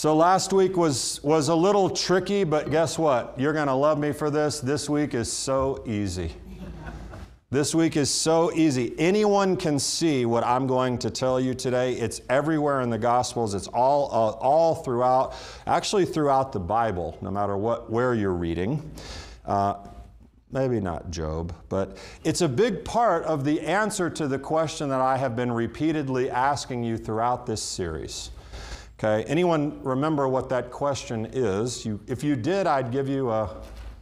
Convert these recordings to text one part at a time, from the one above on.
So last week was a little tricky, but guess what? You're going to love me for this. This week is so easy. This week is so easy. Anyone can see what I'm going to tell you today. It's everywhere in the Gospels. It's all throughout, actually throughout the Bible, no matter where you're reading. Maybe not Job, but it's a big part of the answer to the question that I have been repeatedly asking you throughout this series. Okay, anyone remember what that question is? If you did, I'd give you a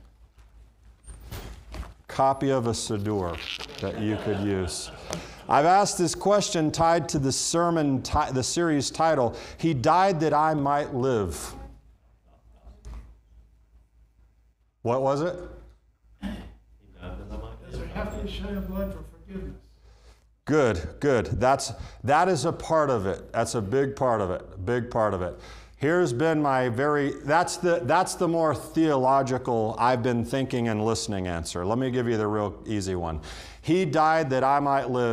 copy of a Siddur that you could use. I've asked this question tied to the sermon, the series title, He Died That I Might Live. What was it? Does there have to be shedding blood for forgiveness? Good. That is a part of it. That's a big part of it. Big part of it. Here's been my that's the more theological, I've been thinking and listening answer. Let me give you the real easy one. He died that I might live, ...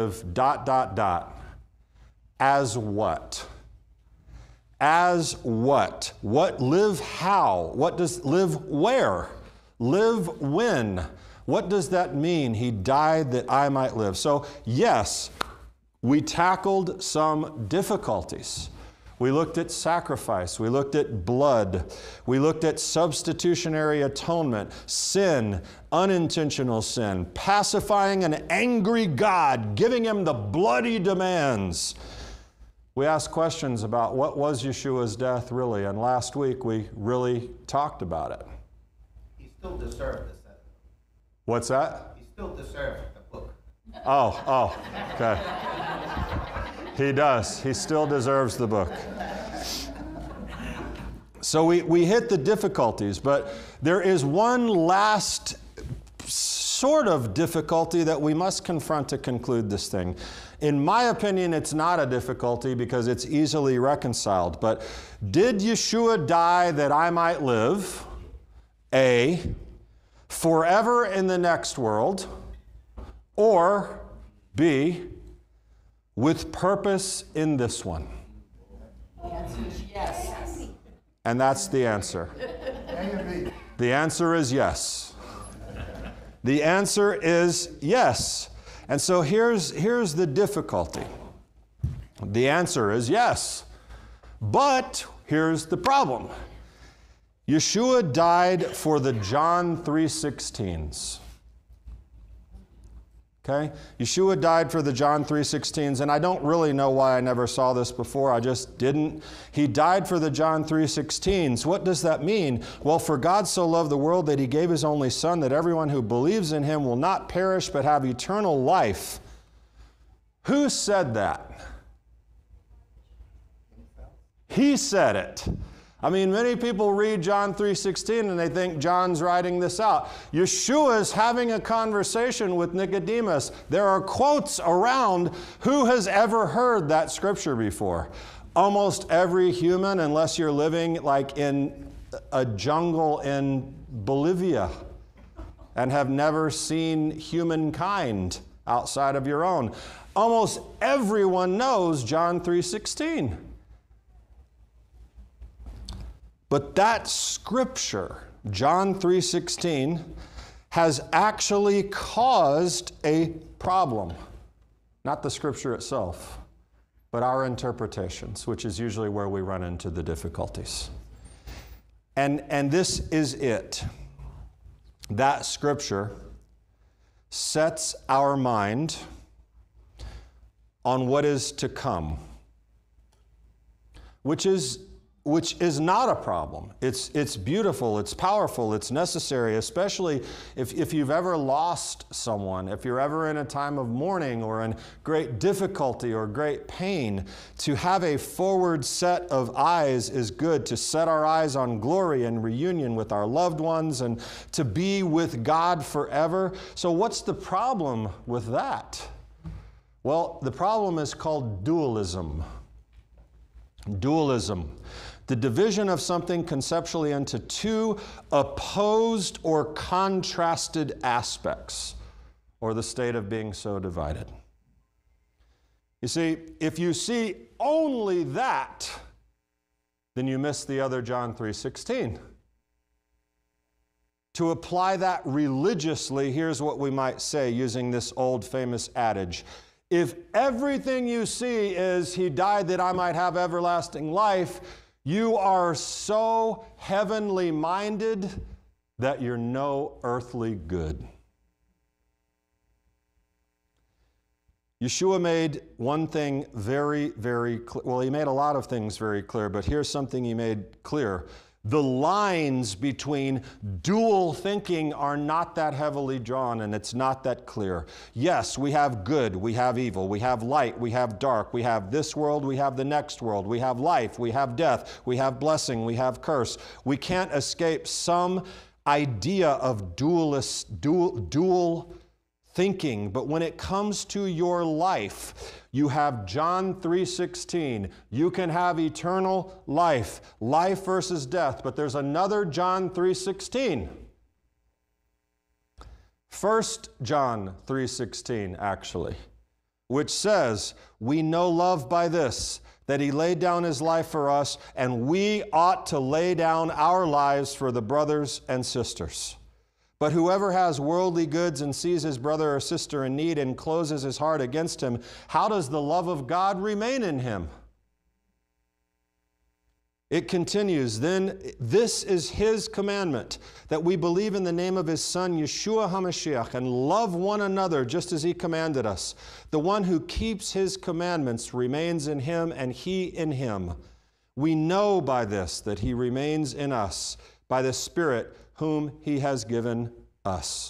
As what? As what? What, live how? What does, live where? Live when? What does that mean? He died that I might live. So yes, we tackled some difficulties. We looked at sacrifice. We looked at blood. We looked at substitutionary atonement, sin, unintentional sin, pacifying an angry God, giving him the bloody demands. We asked questions about what was Yeshua's death really, and last week we really talked about it. He still deserved this. What's that? He still deserves the book. Oh, okay. He does. He still deserves the book. So we hit the difficulties, but there is one last sort of difficulty that we must confront to conclude this thing. In my opinion, it's not a difficulty because it's easily reconciled. But did Yeshua die that I might live? A, forever in the next world, or B, with purpose in this one? The answer is yes. And that's the answer. The answer is yes. The answer is yes. And so here's the difficulty. The answer is yes. But here's the problem. Yeshua died for the John 3:16s. Okay? Yeshua died for the John 3:16s, and I don't really know why I never saw this before. I just didn't. He died for the John 3:16s. What does that mean? Well, for God so loved the world that he gave his only Son, that everyone who believes in him will not perish but have eternal life. Who said that? He said it. I mean, many people read John 3:16 and they think John's writing this out. Yeshua is having a conversation with Nicodemus. There are quotes around. Who has ever heard that scripture before? Almost every human, unless you're living like in a jungle in Bolivia and have never seen humankind outside of your own. Almost everyone knows John 3:16. But that scripture, John 3:16, has actually caused a problem. Not the scripture itself, but our interpretations, which is usually where we run into the difficulties. And this is it. That scripture sets our mind on what is to come, which is not a problem. It's beautiful, it's powerful, it's necessary, especially if you've ever lost someone, if you're ever in a time of mourning or in great difficulty or great pain. To have a forward set of eyes is good, to set our eyes on glory and reunion with our loved ones and to be with God forever. So what's the problem with that? Well, the problem is called dualism. Dualism. The division of something conceptually into two opposed or contrasted aspects, or the state of being so divided. You see, if you see only that, then you miss the other John 3:16. To apply that religiously, here's what we might say using this old famous adage. If everything you see is He died that I might have everlasting life, you are so heavenly minded that you're no earthly good. Yeshua made one thing very, very clear. Well, He made a lot of things very clear, but here's something He made clear. The lines between dual thinking are not that heavily drawn, and it's not that clear. Yes, we have good, we have evil, we have light, we have dark, we have this world, we have the next world, we have life, we have death, we have blessing, we have curse. We can't escape some idea of dual thinking, but when it comes to your life, you have John 3:16. You can have eternal life, life versus death, but there's another John 3:16. 1 John 3:16, actually, which says, we know love by this, that He laid down His life for us, and we ought to lay down our lives for the brothers and sisters. But whoever has worldly goods and sees his brother or sister in need and closes his heart against him, how does the love of God remain in him? It continues, then this is His commandment, that we believe in the name of His Son, Yeshua HaMashiach, and love one another just as He commanded us. The one who keeps His commandments remains in Him and He in him. We know by this that He remains in us, by the Spirit whom He has given us.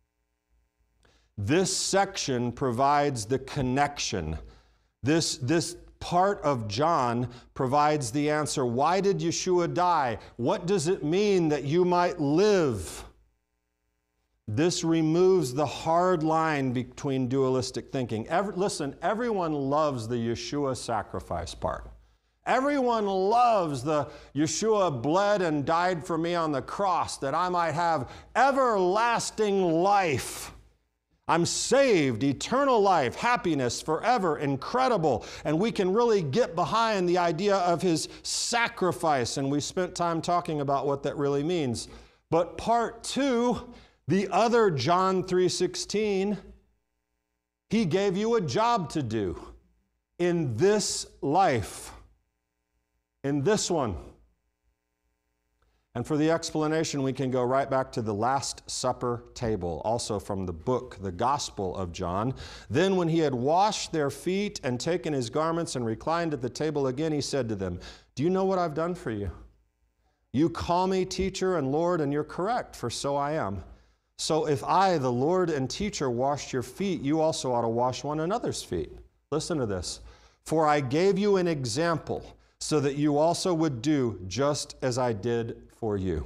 This section provides the connection. This part of John provides the answer. Why did Yeshua die? What does it mean that you might live? This removes the hard line between dualistic thinking. Listen, everyone loves the Yeshua sacrifice part. Everyone loves the Yeshua bled and died for me on the cross that I might have everlasting life. I'm saved, eternal life, happiness forever, incredible. And we can really get behind the idea of His sacrifice. And we spent time talking about what that really means. But part two, the other John 3:16, He gave you a job to do in this life. In this one. And for the explanation, we can go right back to the Last Supper table, also from the book, the Gospel of John. Then when He had washed their feet and taken His garments and reclined at the table again, He said to them, do you know what I've done for you? You call me teacher and Lord, and you're correct, for so I am. So if I, the Lord and teacher, washed your feet, you also ought to wash one another's feet. Listen to this. For I gave you an example, so that you also would do just as I did for you.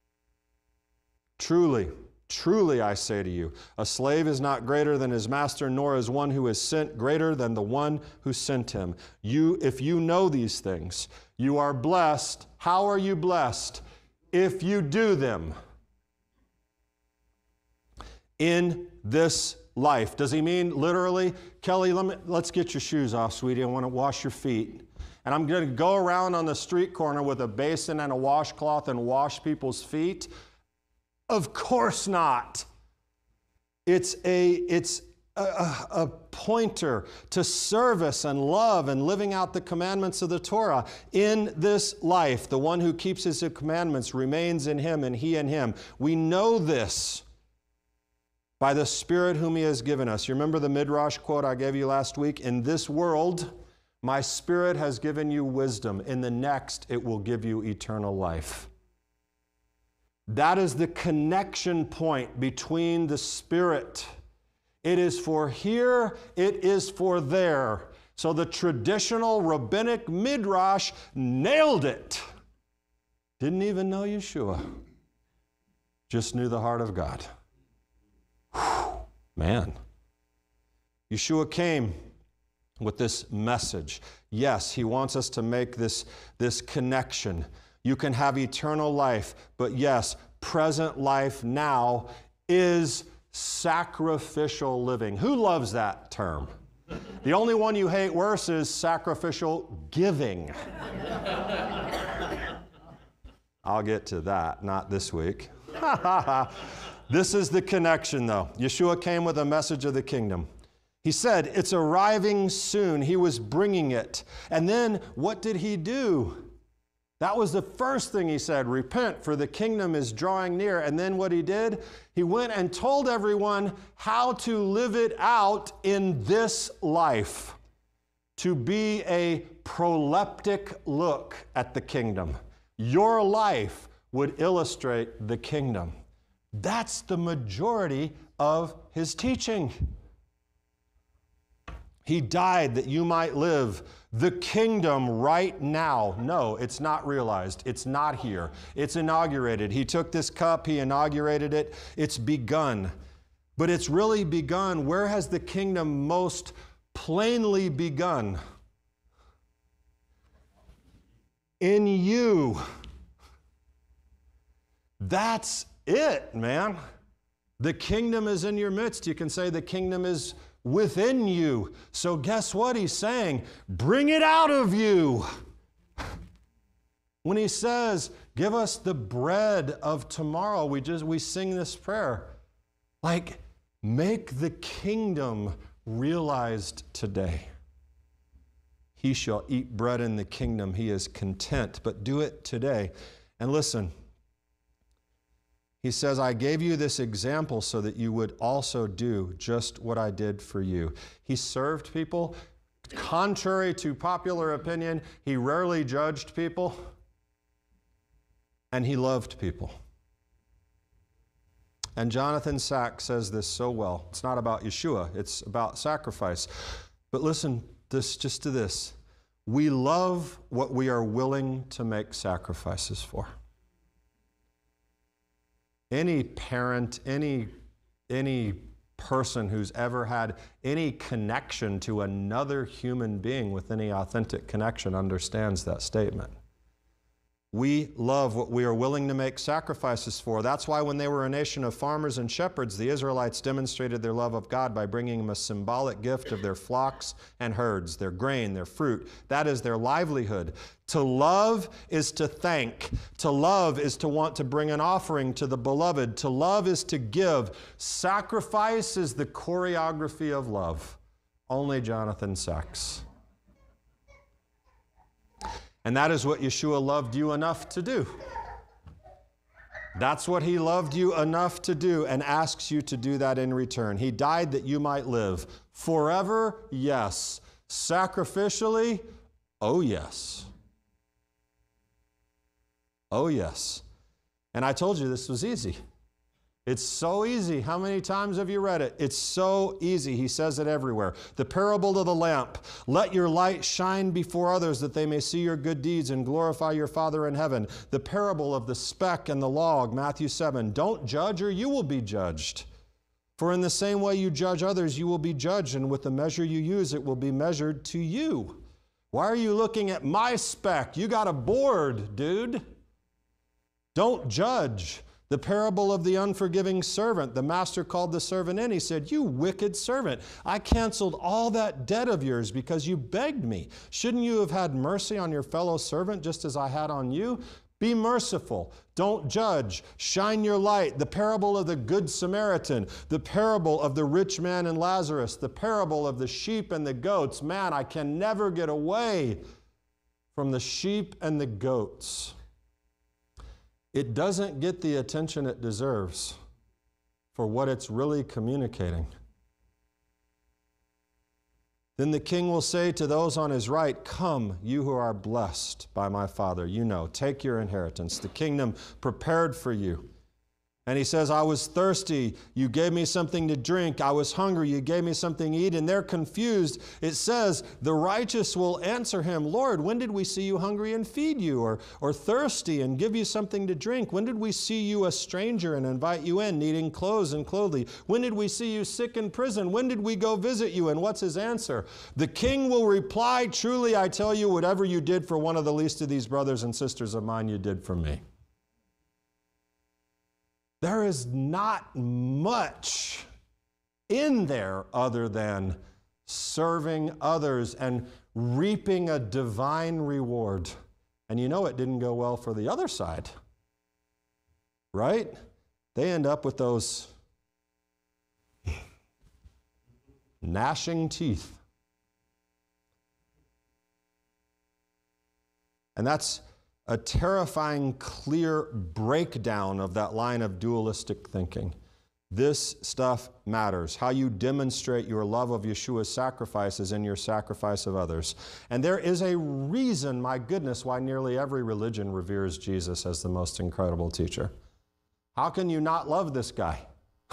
Truly, truly I say to you, a slave is not greater than his master, nor is one who is sent greater than the one who sent him. If you know these things, you are blessed. How are you blessed? If you do them in this life. Does He mean literally? Kelly, let's get your shoes off, sweetie. I want to wash your feet. And I'm going to go around on the street corner with a basin and a washcloth and wash people's feet? Of course not. It's a pointer to service and love and living out the commandments of the Torah in this life. The one who keeps His commandments remains in Him and He in him. We know this by the Spirit whom He has given us. You remember the Midrash quote I gave you last week? In this world, my Spirit has given you wisdom. In the next, it will give you eternal life. That is the connection point between the Spirit. It is for here, it is for there. So the traditional rabbinic Midrash nailed it. Didn't even know Yeshua. Just knew the heart of God. Whew, man. Yeshua came with this message. Yes, He wants us to make this connection. You can have eternal life, but yes, present life now is sacrificial living. Who loves that term? The only one you hate worse is sacrificial giving. I'll get to that, not this week. This is the connection, though. Yeshua came with a message of the kingdom. He said, it's arriving soon. He was bringing it. And then what did he do? That was the first thing he said, repent, for the kingdom is drawing near. And then what he did? He went and told everyone how to live it out in this life, to be a proleptic look at the kingdom. Your life would illustrate the kingdom. That's the majority of his teaching. He died that you might live the kingdom right now. No, it's not realized. It's not here. It's inaugurated. He took this cup, he inaugurated it. It's begun. But it's really begun. Where has the kingdom most plainly begun? In you. That's it, man. The kingdom is in your midst. You can say the kingdom is within you. So guess what he's saying? Bring it out of you. When he says, give us the bread of tomorrow, we sing this prayer. Like, make the kingdom realized today. He shall eat bread in the kingdom. He is content, but do it today. And listen, he says, I gave you this example so that you would also do just what I did for you. He served people. Contrary to popular opinion, he rarely judged people, and he loved people. And Jonathan Sacks says this so well. It's not about Yeshua, it's about sacrifice. But listen just to this. We love what we are willing to make sacrifices for. Any parent, any person who's ever had any connection to another human being with any authentic connection understands that statement. We love what we are willing to make sacrifices for. That's why when they were a nation of farmers and shepherds, the Israelites demonstrated their love of God by bringing him a symbolic gift of their flocks and herds, their grain, their fruit. That is their livelihood. To love is to thank. To love is to want to bring an offering to the beloved. To love is to give. Sacrifice is the choreography of love. Only Jonathan Sacks. And that is what Yeshua loved you enough to do. That's what he loved you enough to do and asks you to do that in return. He died that you might live. Forever, yes. Sacrificially, oh yes. Oh yes. And I told you this was easy. It's so easy. How many times have you read it? It's so easy. He says it everywhere. The parable of the lamp. Let your light shine before others that they may see your good deeds and glorify your Father in heaven. The parable of the speck and the log, Matthew 7. Don't judge or you will be judged. For in the same way you judge others, you will be judged, and with the measure you use, it will be measured to you. Why are you looking at my speck? You got a board, dude. Don't judge. The parable of the unforgiving servant. The master called the servant in. He said, you wicked servant, I canceled all that debt of yours because you begged me. Shouldn't you have had mercy on your fellow servant just as I had on you? Be merciful. Don't judge. Shine your light. The parable of the Good Samaritan. The parable of the rich man and Lazarus. The parable of the sheep and the goats. Man, I can never get away from the sheep and the goats. It doesn't get the attention it deserves for what it's really communicating. Then the king will say to those on his right, come, you who are blessed by my Father. You know, take your inheritance, the kingdom prepared for you. And he says, I was thirsty, you gave me something to drink. I was hungry, you gave me something to eat. And they're confused. It says, the righteous will answer him, Lord, when did we see you hungry and feed you, or thirsty and give you something to drink? When did we see you a stranger and invite you in, needing clothes and clothing? When did we see you sick in prison? When did we go visit you? And what's his answer? The king will reply, truly I tell you, whatever you did for one of the least of these brothers and sisters of mine, you did for me. There is not much in there other than serving others and reaping a divine reward. And you know it didn't go well for the other side, right? They end up with those gnashing teeth. And that's a terrifying, clear breakdown of that line of dualistic thinking. This stuff matters. How you demonstrate your love of Yeshua's sacrifices in your sacrifice of others. And there is a reason, my goodness, why nearly every religion reveres Jesus as the most incredible teacher. How can you not love this guy?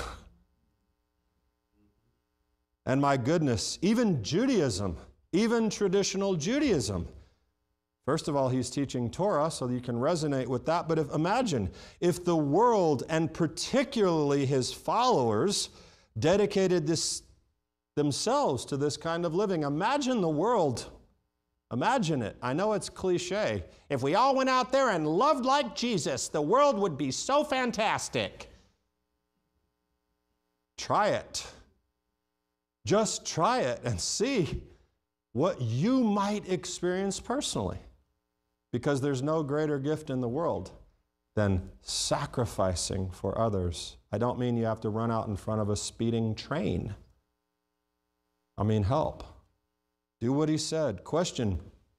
And my goodness, even Judaism, even traditional Judaism. First of all, he's teaching Torah, so you can resonate with that. But imagine if the world, and particularly his followers, dedicated themselves to this kind of living. Imagine the world. Imagine it. I know it's cliche. If we all went out there and loved like Jesus, the world would be so fantastic. Try it. Just try it and see what you might experience personally. Because there's no greater gift in the world than sacrificing for others. I don't mean you have to run out in front of a speeding train. I mean help. Do what he said. Question.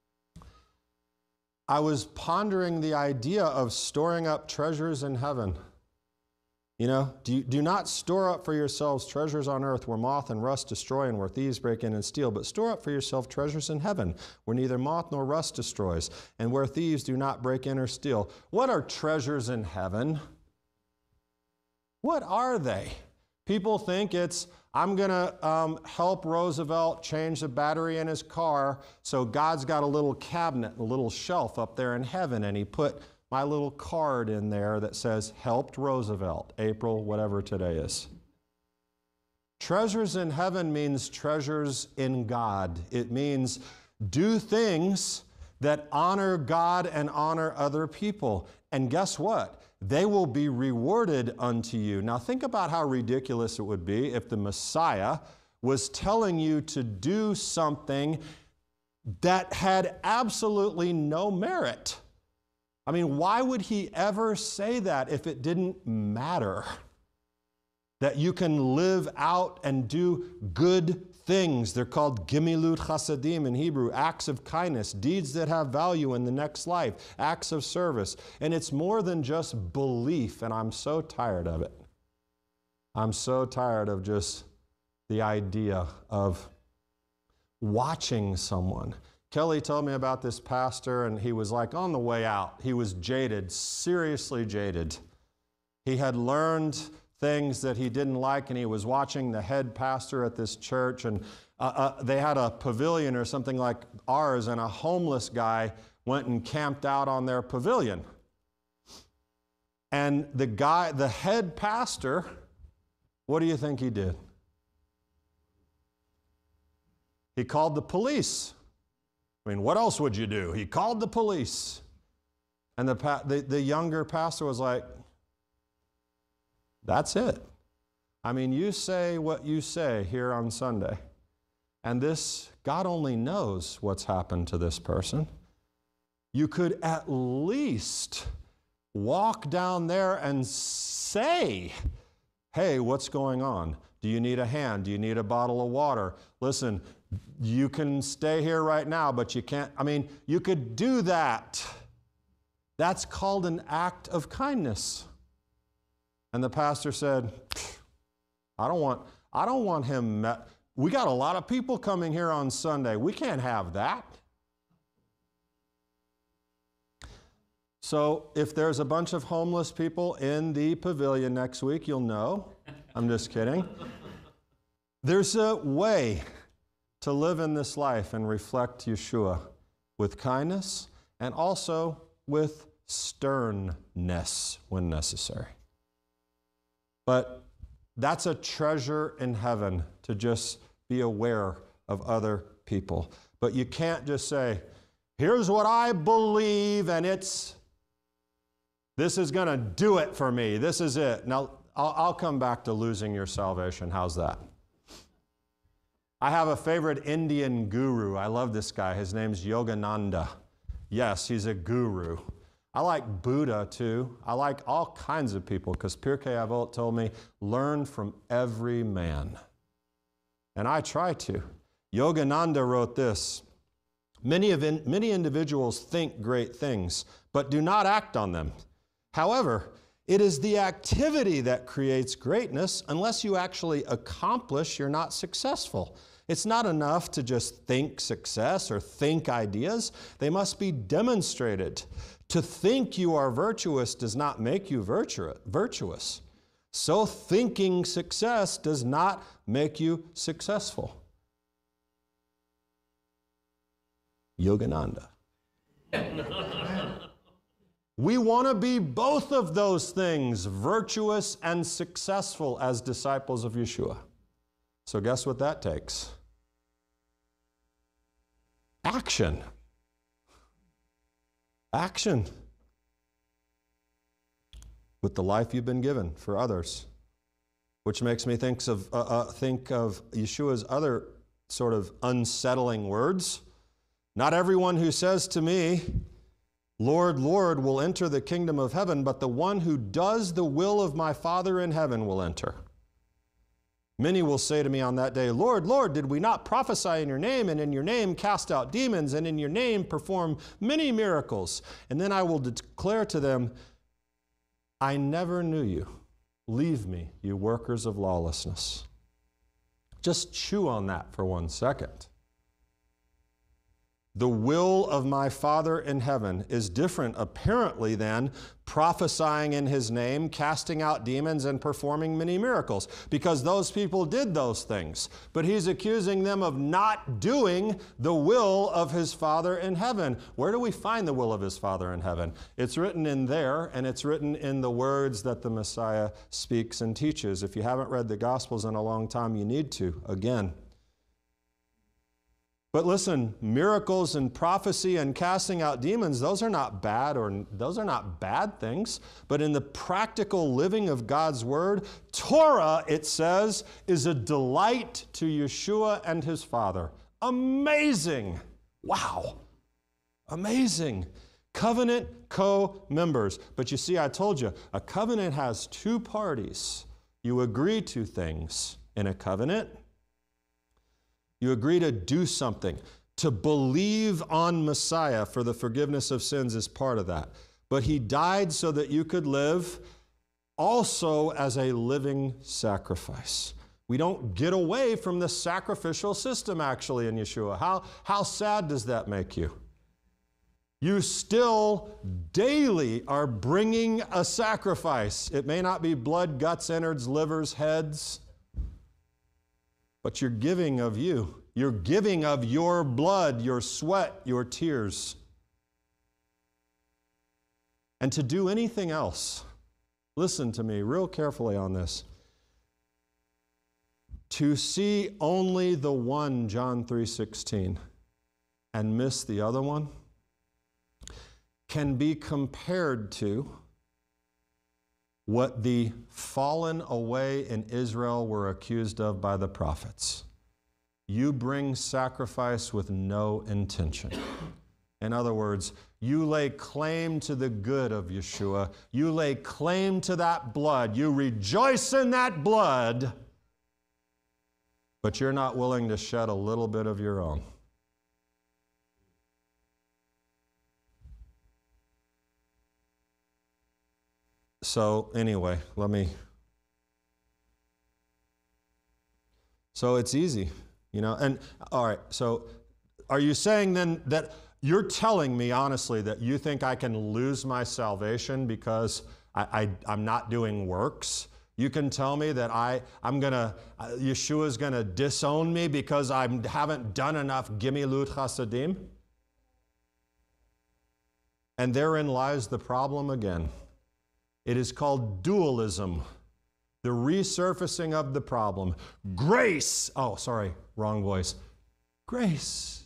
I was pondering the idea of storing up treasures in heaven. You know, do not store up for yourselves treasures on earth where moth and rust destroy and where thieves break in and steal, but store up for yourself treasures in heaven where neither moth nor rust destroys and where thieves do not break in or steal. What are treasures in heaven? What are they? People think it's, I'm going to help Roosevelt change the battery in his car, so God's got a little cabinet, a little shelf up there in heaven, and he put my little card in there that says, helped Roosevelt, April, whatever today is. Treasures in heaven means treasures in God. It means do things that honor God and honor other people. And guess what? They will be rewarded unto you. Now think about how ridiculous it would be if the Messiah was telling you to do something that had absolutely no merit. I mean, why would he ever say that if it didn't matter? That you can live out and do good things. They're called gimilut chasadim in Hebrew, acts of kindness, deeds that have value in the next life, acts of service. And it's more than just belief, and I'm so tired of it. I'm so tired of just the idea of watching someone. Kelly told me about this pastor, and he was like on the way out. He was jaded, seriously jaded. He had learned things that he didn't like, and he was watching the head pastor at this church, and they had a pavilion or something like ours, and a homeless guy went and camped out on their pavilion. And the head pastor, what do you think he did? He called the police. I mean, what else would you do? He called the police. And the younger pastor was like, that's it. I mean, you say what you say here on Sunday. And this, God only knows what's happened to this person. You could at least walk down there and say, hey, what's going on? Do you need a hand? Do you need a bottle of water? Listen, you can stay here right now, but you can't. I mean, you could do that. That's called an act of kindness. And the pastor said, I don't want him. We got a lot of people coming here on Sunday. We can't have that. So if there's a bunch of homeless people in the pavilion next week, you'll know. I'm just kidding. There's a way to live in this life and reflect Yeshua with kindness and also with sternness when necessary. But that's a treasure in heaven, to just be aware of other people. But you can't just say, here's what I believe, and this is going to do it for me. This is it. Now, I'll come back to losing your salvation. How's that? I have a favorite Indian guru. I love this guy. His name's Yogananda. Yes, he's a guru. I like Buddha too. I like all kinds of people because Pirkei Avot told me, learn from every man. And I try to. Yogananda wrote this, many individuals think great things, but do not act on them. However, it is the activity that creates greatness. Unless you actually accomplish, you're not successful. It's not enough to just think success or think ideas. They must be demonstrated. To think you are virtuous does not make you virtuous. So thinking success does not make you successful. Yogananda. We want to be both of those things, virtuous and successful as disciples of Yeshua. So guess what that takes? Action. Action. With the life you've been given for others. Which makes me think of Yeshua's other sort of unsettling words. Not everyone who says to me, Lord, Lord, will enter the kingdom of heaven, but the one who does the will of my Father in heaven will enter. Many will say to me on that day, Lord, Lord, did we not prophesy in your name, and in your name cast out demons, and in your name perform many miracles? And then I will declare to them, I never knew you. Leave me, you workers of lawlessness. Just chew on that for 1 second. The will of my Father in heaven is different, apparently, than prophesying in his name, casting out demons, and performing many miracles, because those people did those things. But he's accusing them of not doing the will of his Father in heaven. Where do we find the will of his Father in heaven? It's written in there, and it's written in the words that the Messiah speaks and teaches. If you haven't read the Gospels in a long time, you need to, again. But listen, miracles and prophecy and casting out demons, those are not bad things. But in the practical living of God's Word, Torah, it says, is a delight to Yeshua and his Father. Amazing. Wow. Amazing. Covenant co-members. But you see, I told you, a covenant has two parties. You agree to things in a covenant. You agree to do something. To believe on Messiah for the forgiveness of sins is part of that. But he died so that you could live also as a living sacrifice. We don't get away from the sacrificial system, actually, in Yeshua. How sad does that make you? You still daily are bringing a sacrifice. It may not be blood, guts, innards, livers, heads, but you're giving of you. You're giving of your blood, your sweat, your tears. And to do anything else, listen to me real carefully on this. To see only the one, John 3:16, and miss the other one, can be compared to what the fallen away in Israel were accused of by the prophets. You bring sacrifice with no intention. In other words, you lay claim to the good of Yeshua. You lay claim to that blood. You rejoice in that blood, but you're not willing to shed a little bit of your own. So anyway, so it's easy, and all right, so are you saying then that you're telling me honestly that you think I can lose my salvation because I'm not doing works? You can tell me that Yeshua's gonna disown me because I haven't done enough gimilut chasadim? And therein lies the problem again. It is called dualism, the resurfacing of the problem. Grace, wrong voice. Grace,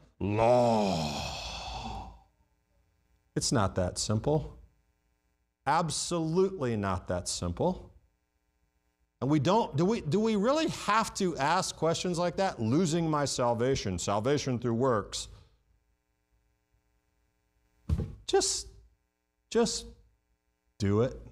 law. It's not that simple. Absolutely not that simple. And we don't, do we really have to ask questions like that? Losing my salvation, salvation through works. Just do it.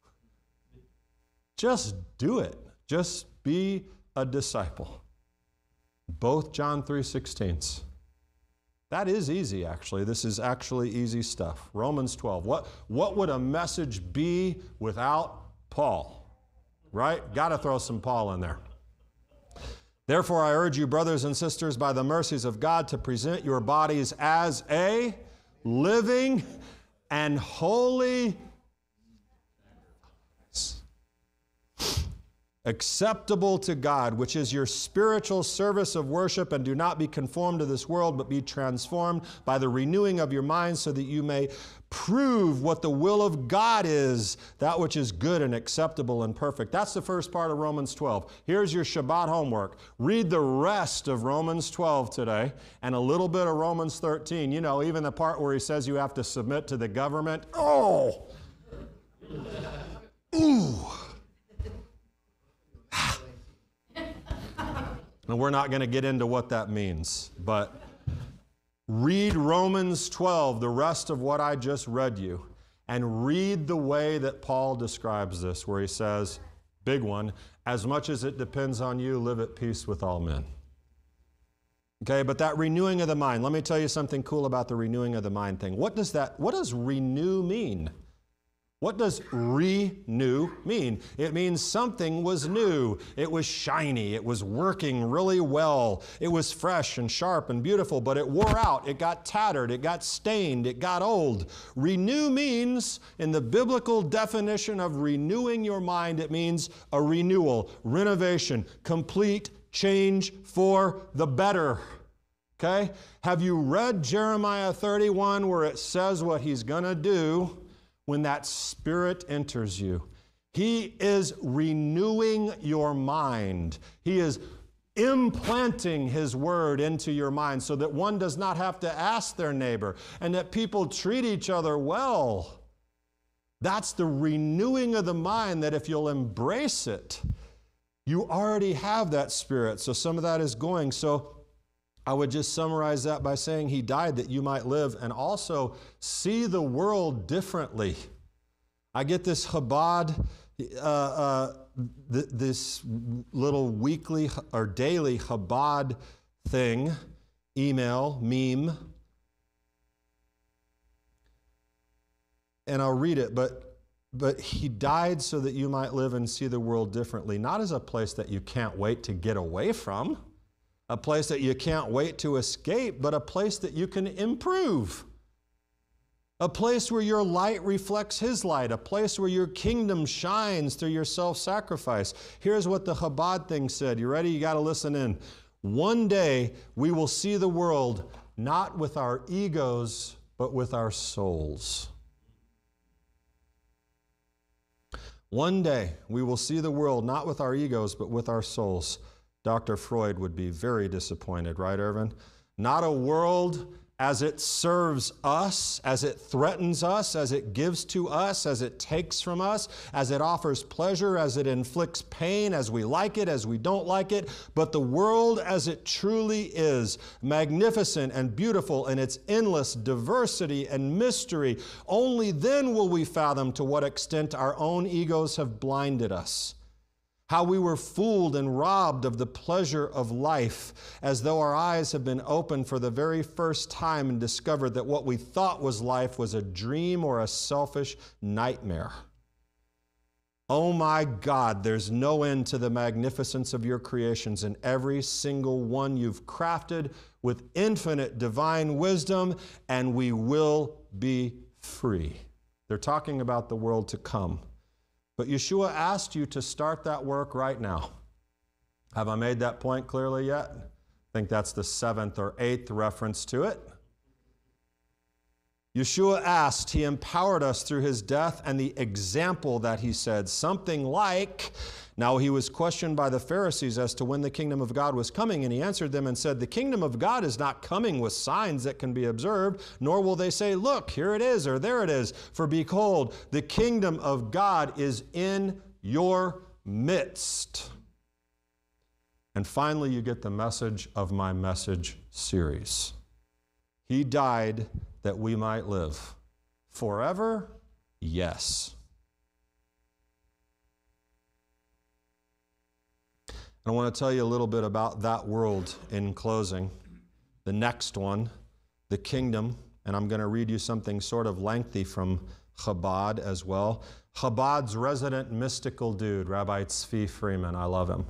Just do it. Just be a disciple. Both John 3:16s. That is easy, actually. This is actually easy stuff. Romans 12. What would a message be without Paul? Right? Got to throw some Paul in there. Therefore, I urge you, brothers and sisters, by the mercies of God, to present your bodies as a living and holy, acceptable to God, which is your spiritual service of worship, and do not be conformed to this world, but be transformed by the renewing of your mind, so that you may prove what the will of God is, that which is good and acceptable and perfect. That's the first part of Romans 12. Here's your Shabbat homework. Read the rest of Romans 12 today, and a little bit of Romans 13. You know, even the part where he says you have to submit to the government. Oh! Ooh! And we're not going to get into what that means, but read Romans 12, the rest of what I just read you, and read the way that Paul describes this, where he says, big one, as much as it depends on you, live at peace with all men. Okay, but that renewing of the mind, let me tell you something cool about the renewing of the mind thing. What does renew mean? What does renew mean? It means something was new. It was shiny. It was working really well. It was fresh and sharp and beautiful, but it wore out. It got tattered. It got stained. It got old. Renew means, in the biblical definition of renewing your mind, it means a renewal, renovation, complete change for the better. Okay? Have you read Jeremiah 31 where it says what he's going to do when that Spirit enters you? He is renewing your mind. He is implanting His Word into your mind so that one does not have to ask their neighbor, and that people treat each other well. That's the renewing of the mind, that if you'll embrace it, you already have that Spirit. So some of that is going. So I would just summarize that by saying He died that you might live, and also see the world differently. I get this Chabad, this little weekly or daily Chabad thing, email, meme, and I'll read it, but He died so that you might live and see the world differently, not as a place that you can't wait to get away from, a place that you can't wait to escape, but a place that you can improve. A place where your light reflects His light, a place where your kingdom shines through your self-sacrifice. Here's what the Chabad thing said. You ready? You got to listen in. One day we will see the world not with our egos, but with our souls. One day we will see the world not with our egos, but with our souls. Dr. Freud would be very disappointed, right, Irvin? Not a world as it serves us, as it threatens us, as it gives to us, as it takes from us, as it offers pleasure, as it inflicts pain, as we like it, as we don't like it, but the world as it truly is, magnificent and beautiful in its endless diversity and mystery. Only then will we fathom to what extent our own egos have blinded us. How we were fooled and robbed of the pleasure of life, as though our eyes have been opened for the very first time and discovered that what we thought was life was a dream or a selfish nightmare. Oh my God, there's no end to the magnificence of your creations, and every single one you've crafted with infinite divine wisdom, and we will be free. They're talking about the world to come. But Yeshua asked you to start that work right now. Have I made that point clearly yet? I think that's the 7th or 8th reference to it. Yeshua asked, He empowered us through His death and the example that He said, something like, now He was questioned by the Pharisees as to when the kingdom of God was coming, and He answered them and said, the kingdom of God is not coming with signs that can be observed, nor will they say, look, here it is, or there it is. For behold, the kingdom of God is in your midst. And finally, you get the message of my message series. He died that we might live. Forever? Yes. I want to tell you a little bit about that world in closing. The next one, the kingdom, and I'm going to read you something sort of lengthy from Chabad as well. Chabad's resident mystical dude, Rabbi Tzvi Freeman. I love him.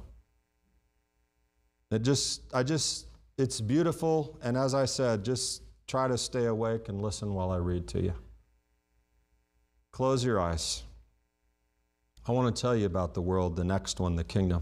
It's beautiful, and as I said, just try to stay awake and listen while I read to you. Close your eyes. I want to tell you about the world, the next one, the kingdom.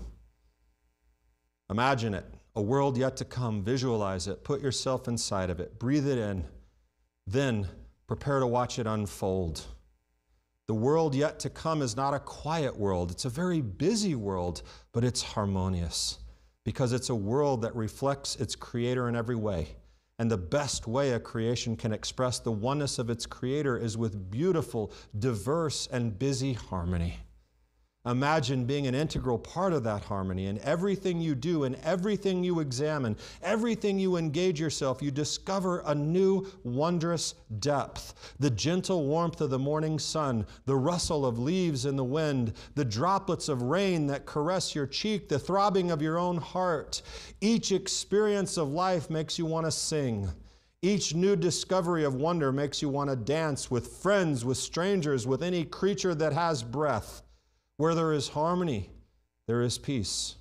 Imagine it, a world yet to come. Visualize it. Put yourself inside of it. Breathe it in. Then prepare to watch it unfold. The world yet to come is not a quiet world. It's a very busy world, but it's harmonious because it's a world that reflects its creator in every way. And the best way a creation can express the oneness of its creator is with beautiful, diverse, and busy harmony. Imagine being an integral part of that harmony. In everything you do, in everything you examine, everything you engage yourself, you discover a new, wondrous depth. The gentle warmth of the morning sun, the rustle of leaves in the wind, the droplets of rain that caress your cheek, the throbbing of your own heart. Each experience of life makes you want to sing. Each new discovery of wonder makes you want to dance with friends, with strangers, with any creature that has breath. Where there is harmony, there is peace.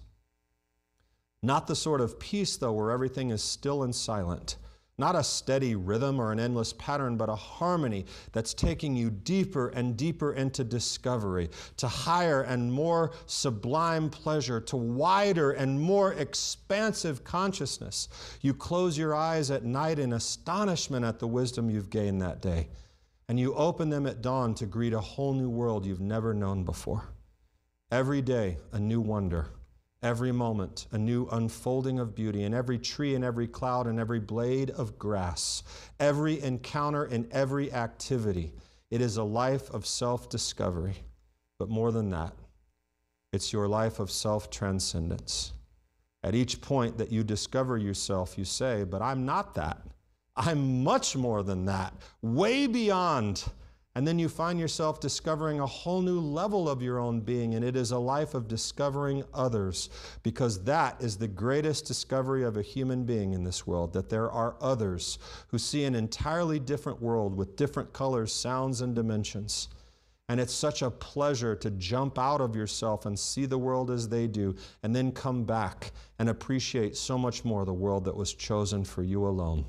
Not the sort of peace, though, where everything is still and silent. Not a steady rhythm or an endless pattern, but a harmony that's taking you deeper and deeper into discovery, to higher and more sublime pleasure, to wider and more expansive consciousness. You close your eyes at night in astonishment at the wisdom you've gained that day, and you open them at dawn to greet a whole new world you've never known before. Every day, a new wonder. Every moment, a new unfolding of beauty. In every tree, in every cloud, in every blade of grass. Every encounter, in every activity. It is a life of self-discovery. But more than that, it's your life of self-transcendence. At each point that you discover yourself, you say, but I'm not that. I'm much more than that. Way beyond. And then you find yourself discovering a whole new level of your own being, and it is a life of discovering others, because that is the greatest discovery of a human being in this world, that there are others who see an entirely different world with different colors, sounds, and dimensions. And it's such a pleasure to jump out of yourself and see the world as they do, and then come back and appreciate so much more the world that was chosen for you alone.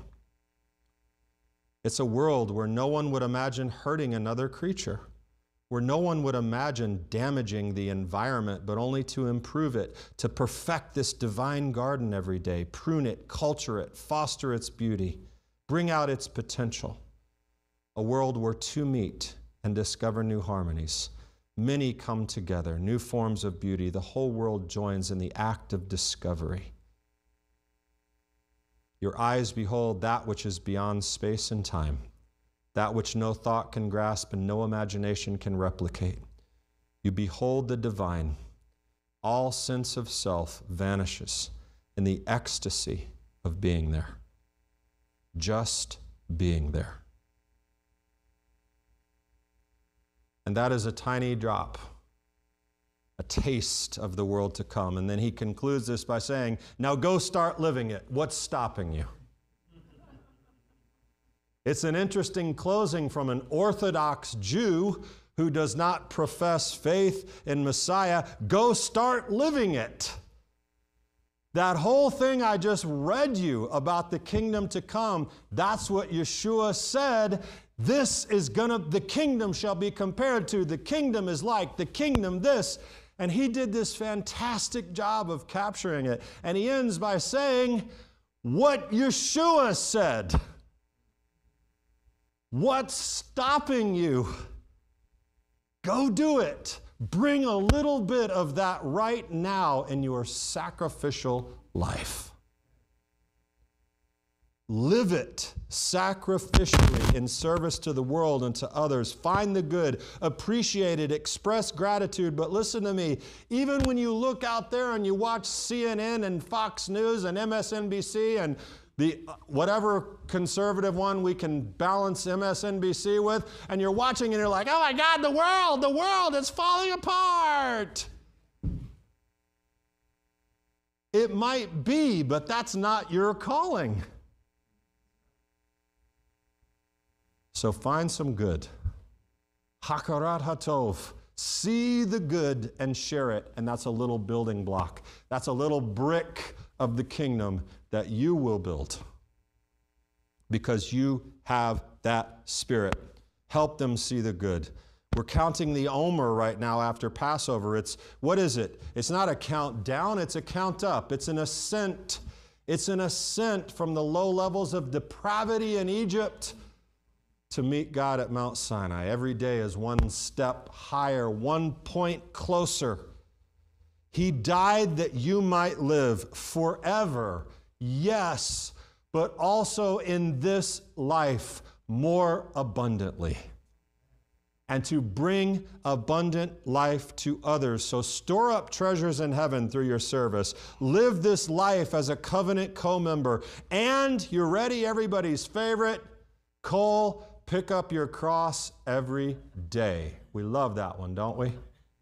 It's a world where no one would imagine hurting another creature, where no one would imagine damaging the environment, but only to improve it, to perfect this divine garden every day, prune it, culture it, foster its beauty, bring out its potential. A world where two meet and discover new harmonies. Many come together, new forms of beauty. The whole world joins in the act of discovery. Your eyes behold that which is beyond space and time, that which no thought can grasp and no imagination can replicate. You behold the divine. All sense of self vanishes in the ecstasy of being there. Just being there. And that is a tiny drop, a taste of the world to come. And then he concludes this by saying, now go start living it. What's stopping you? It's an interesting closing from an Orthodox Jew who does not profess faith in Messiah. Go start living it. That whole thing I just read you about the kingdom to come, that's what Yeshua said. The kingdom shall be compared to, the kingdom is like, the kingdom this. And he did this fantastic job of capturing it. And he ends by saying what Yeshua said. What's stopping you? Go do it. Bring a little bit of that right now in your sacrificial life. Live it sacrificially in service to the world and to others. Find the good, appreciate it, express gratitude. But listen to me, even when you look out there and you watch CNN and Fox News and MSNBC and the whatever conservative one we can balance MSNBC with, and you're watching and you're like, oh my God, the world is falling apart. It might be, but that's not your calling. So find some good. Hakarat hatov. See the good and share it. And that's a little building block. That's a little brick of the kingdom that you will build. Because you have that spirit. Help them see the good. We're counting the Omer right now after Passover. What is it? It's not a count down, it's a count up. It's an ascent. It's an ascent from the low levels of depravity in Egypt to meet God at Mount Sinai. Every day is one step higher, 1 point closer. He died that you might live forever, yes, but also in this life more abundantly. And to bring abundant life to others. So store up treasures in heaven through your service. Live this life as a covenant co-member. And you're ready, everybody's favorite, Cole, pick up your cross every day. We love that one, don't we?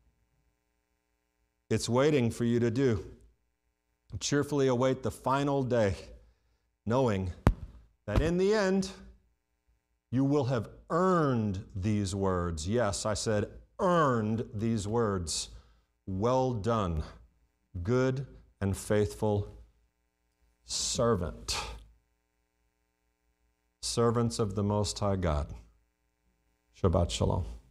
It's waiting for you to do. Cheerfully await the final day, knowing that in the end, you will have earned these words. Yes, I said earned these words. Well done, good and faithful servant. Servants of the Most High God. Shabbat Shalom.